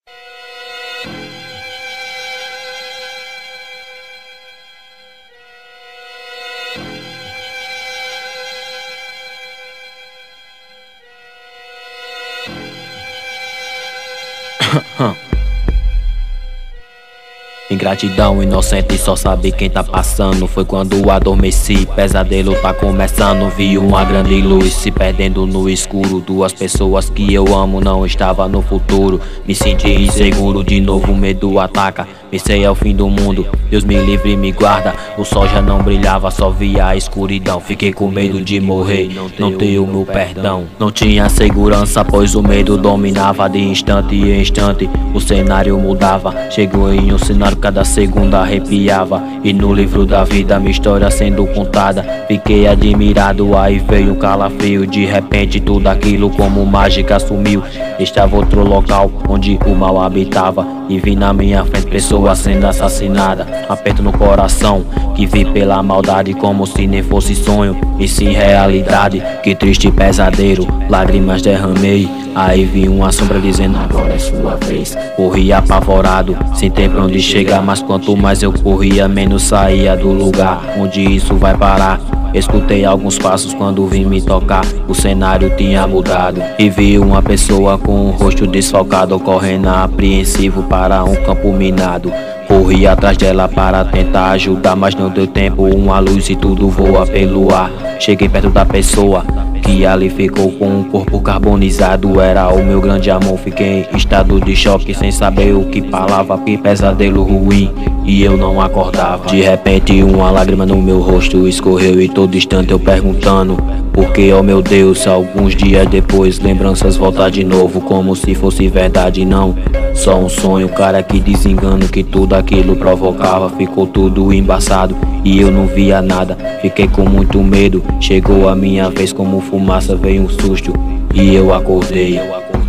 Ingratidão inocente, só sabe quem tá passando. Foi quando adormeci, pesadelo tá começando. Vi uma grande luz se perdendo no escuro. Duas pessoas que eu amo não estavam no futuro. Me senti inseguro, de novo o medo ataca. Pensei é o fim do mundo, Deus me livre e me guarda. O sol já não brilhava, só via a escuridão. Fiquei com medo de morrer, não ter o meu perdão. Não tinha segurança, pois o medo dominava. De instante em instante o cenário mudava. Chegou em um cenário, cada segundo arrepiava. E no livro da vida minha história sendo contada. Fiquei admirado, aí veio um calafrio. De repente tudo aquilo como mágica sumiu. Estava outro local onde o mal habitava. E vi na minha frente pessoas sendo assassinadas. Aperto no coração que vi pela maldade, como se nem fosse sonho e sim realidade. Que triste pesadelo, lágrimas derramei. Aí vi uma sombra dizendo agora é sua vez. Corri apavorado, sem ter pra onde chegar. Mas quanto mais eu corria, menos saía do lugar. Onde isso vai parar? Escutei alguns passos quando vim me tocar. O cenário tinha mudado e vi uma pessoa com o rosto desfalcado, correndo apreensivo para um campo minado. Corri atrás dela para tentar ajudar, mas não deu tempo. Uma luz e tudo voa pelo ar. Cheguei perto da pessoa que ali ficou com um corpo carbonizado. Era o meu grande amor. Fiquei em estado de choque, sem saber o que falava. Que pesadelo ruim, e eu não acordava. De repente uma lágrima no meu rosto escorreu, e todo instante eu perguntando por que, oh meu Deus. Alguns dias depois lembranças voltam de novo, como se fosse verdade. Não, só um sonho, cara, que desengano que tudo aquilo provocava. Ficou tudo embaçado e eu não via nada. Fiquei com muito medo, chegou a minha vez. Como fumaça veio um susto e eu acordei.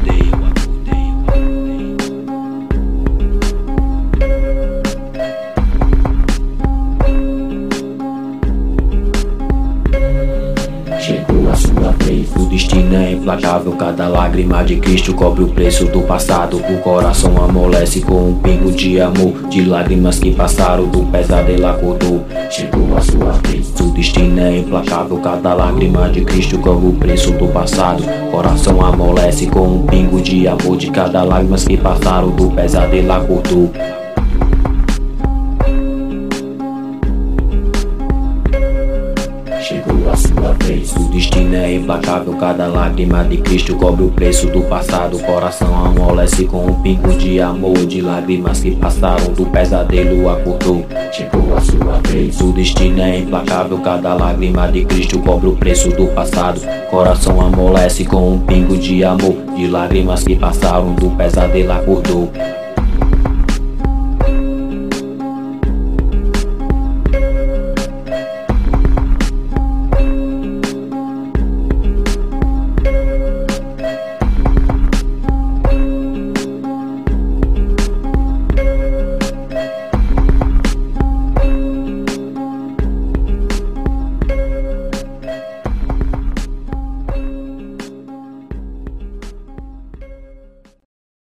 Chegou a sua vez, o destino é implacável. Cada lágrima de Cristo cobre o preço do passado. O coração amolece com um pingo de amor. De lágrimas que passaram, do pesadelo acordou. Chegou a sua vez, o destino é implacável. Cada lágrima de Cristo cobre o preço do passado. Coração amolece com um pingo de amor. De cada lágrimas que passaram, do pesadelo acordou. Chegou a sua vez, o destino é implacável. Cada lágrima de Cristo cobre o preço do passado. O coração amolece com um pingo de amor. De lágrimas que passaram, do pesadelo acordou. Chegou a sua vez, o destino é implacável. Cada lágrima de Cristo cobre o preço do passado. Coração amolece com um pingo de amor. De lágrimas que passaram, do pesadelo acordou.